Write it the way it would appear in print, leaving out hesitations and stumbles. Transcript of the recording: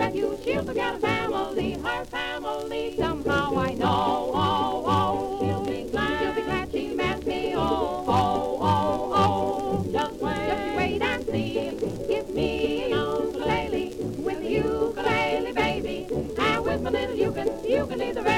bet you she'll forget her family. Somehow I know, oh, oh, she'll be glad she met me, oh, oh, oh, oh. Just you wait and see. Give me an ukulele with the ukulele baby, and with my little you can leave the rest.